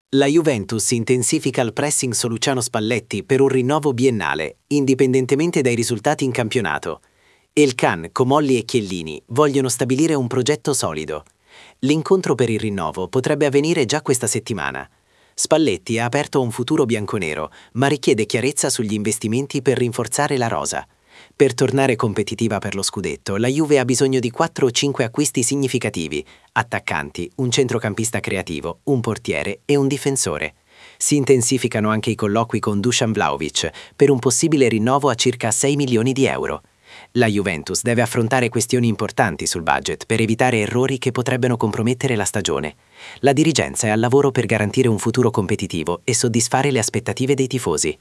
La Juventus intensifica il pressing su Luciano Spalletti per un rinnovo biennale, indipendentemente dai risultati in campionato. E il Can, Comolli e Chiellini vogliono stabilire un progetto solido. L'incontro per il rinnovo potrebbe avvenire già questa settimana. Spalletti ha aperto un futuro bianconero, ma richiede chiarezza sugli investimenti per rinforzare la rosa. Per tornare competitiva per lo scudetto, la Juve ha bisogno di 4 o 5 acquisti significativi: attaccanti, un centrocampista creativo, un portiere e un difensore. Si intensificano anche i colloqui con Dusan Vlahovic per un possibile rinnovo a circa 6 milioni di euro. La Juventus deve affrontare questioni importanti sul budget per evitare errori che potrebbero compromettere la stagione. La dirigenza è al lavoro per garantire un futuro competitivo e soddisfare le aspettative dei tifosi.